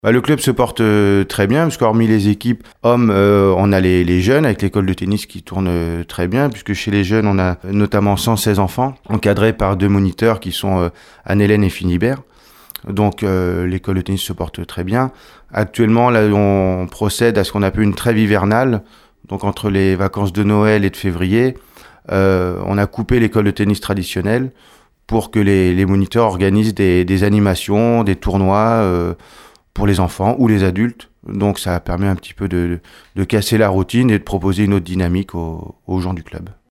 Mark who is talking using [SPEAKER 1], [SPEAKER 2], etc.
[SPEAKER 1] Le club se porte très bien, parce qu'hormis les équipes hommes, on a les jeunes avec l'école de tennis qui tourne très bien, puisque chez les jeunes, on a notamment 116 enfants, encadrés par 2 moniteurs qui sont Anne-Hélène et Philibert. Donc l'école de tennis se porte très bien. Actuellement, là, on procède à ce qu'on appelle une trêve hivernale, donc entre les vacances de Noël et de février. On a coupé l'école de tennis traditionnelle pour que les moniteurs organisent des animations, des tournois pour les enfants ou les adultes. Donc ça permet un petit peu de casser la routine et de proposer une autre dynamique aux gens du club.